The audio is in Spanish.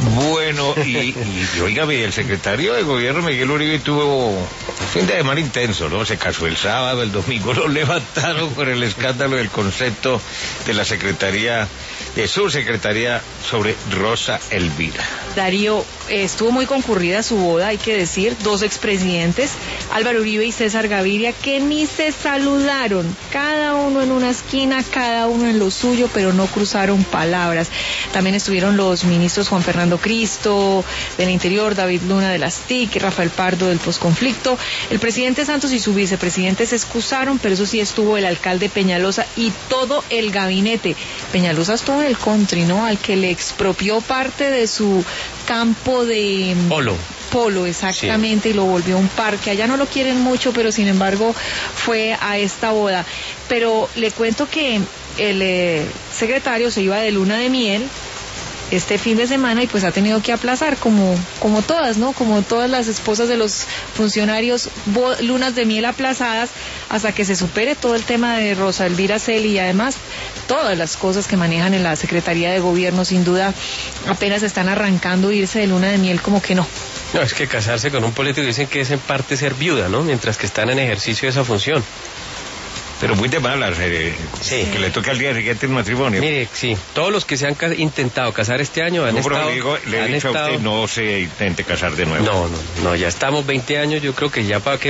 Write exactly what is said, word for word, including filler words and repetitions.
Bueno, y, y, y oígame, el secretario de gobierno Miguel Uribe tuvo un fin de semana intenso, ¿no? Se casó el sábado, el domingo lo levantaron con el escándalo del concepto de la secretaría, de su secretaría sobre Rosa Elvira. Darío, eh, estuvo muy concurrida su boda, hay que decir, dos expresidentes, Álvaro Uribe y César Gaviria, que ni se saludaron, cada uno en una esquina, cada uno en lo suyo, pero no cruzaron palabras. También estuvieron los ministros Juan Fernando Cristo del Interior, David Luna de las T I C, Rafael Pardo del Posconflicto. El presidente Santos y su vicepresidente se excusaron, pero eso sí estuvo el alcalde Peñalosa y todo el gabinete. Peñalosa estuvo en el country, ¿no? Al que le expropió parte de su campo de polo. Polo, exactamente, sí. Y lo volvió un parque. Allá no lo quieren mucho, pero sin embargo fue a esta boda. Pero le cuento que el eh, secretario se iba de luna de miel este fin de semana y pues ha tenido que aplazar como como todas, ¿no? Como todas las esposas de los funcionarios, lunas de miel aplazadas hasta que se supere todo el tema de Rosa Elvira Celi y además todas las cosas que manejan en la Secretaría de Gobierno. Sin duda apenas están arrancando irse de luna de miel, como que no. No, es que casarse con un político dicen que es en parte ser viuda, ¿no? Mientras que están en ejercicio de esa función. Pero muy de malas, eh, sí. Que le toque al día siguiente el matrimonio. Mire, sí, todos los que se han ca- intentado casar este año han no, estado... Digo, le he dicho estado... a usted, no se intente casar de nuevo. No, no, no, ya estamos veinte años, yo creo que ya para que